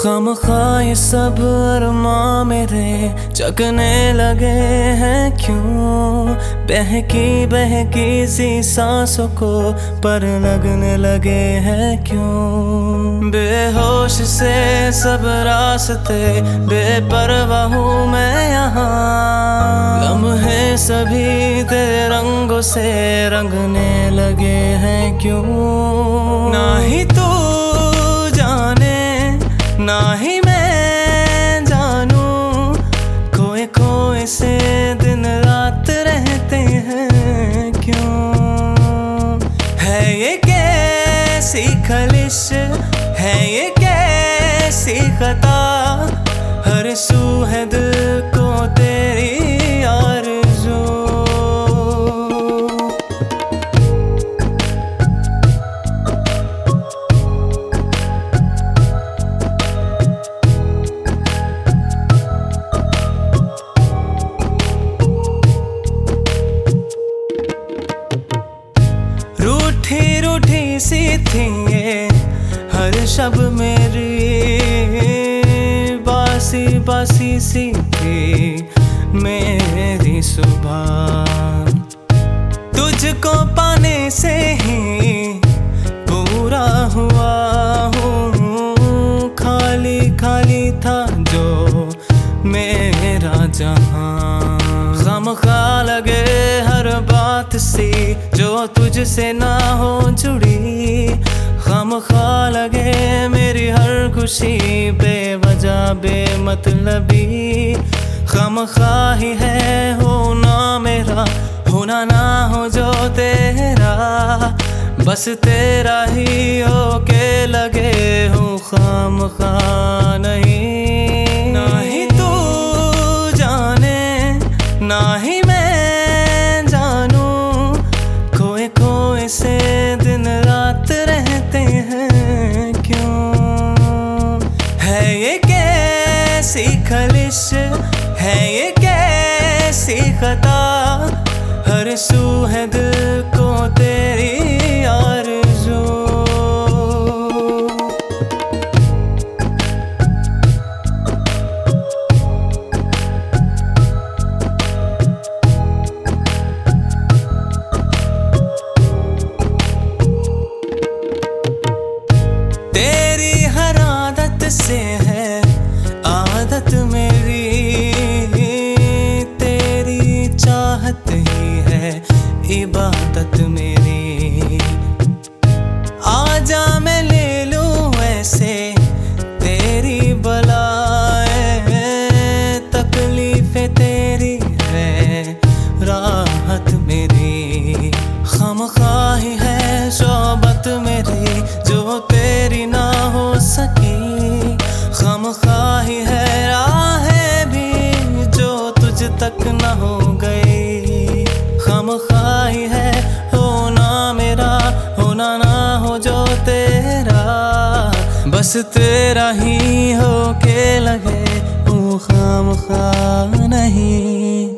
खामखा ये सब अरमां मेरे जगने लगे हैं क्यों। बहकी बहकी सी सांसों को पर लगने लगे हैं क्यों। बेहोश से सब रास्ते बेपरवाह हूँ मैं यहाँ। लम्हे सभी तेरे रंगों से रंगने लगे हैं क्यों। ना ही तू जाने ना ही मैं जानूं, खोए खोए से दिन रात रहते हैं क्यों। है ये कैसी खलिश है ये कैसी खता, हर सू है दिल को तेरी आरज़ू। रूठी रूठी सी थी ये हर शब मेरी, बासी बासी सी थी मेरी सुबह। तुझको पाने से ही पूरा हुआ हूँ, खाली खाली था जो मेरा जहां। खामखा लगे हर बात सी जो तुझसे ना हो जुड़ी। खामखा लगे मेरी हर खुशी बेवजह बेमतलबी। खामखा ही है होना मेरा, होना ना हो जो तेरा। बस तेरा ही होके लगे हूँ खामखा नहीं। ना ही तू जाने ना ही मैं जानूं, खोए खोए से दिन रात रहते हैं क्यों। है ये कैसी खलिश है ये कैसी खता, हर सू है दिल को तेरी आरज़ू। तेरी हर आदत से है आदत मेरी, तेरी चाहत ही है इबादत मेरी। आजा मैं ले लूं ऐसे तेरी बलाएं, तकलीफें तेरी है राहत मेरी। खामखा ही है शौबत मेरी जो तेरी ना हो सकी। खामखा ही है राहें भी जो तुझ तक ना हो गई। खामखा ही है होना मेरा, होना ना हो जो तेरा। बस तेरा ही होके लगे वो खामखा नहीं।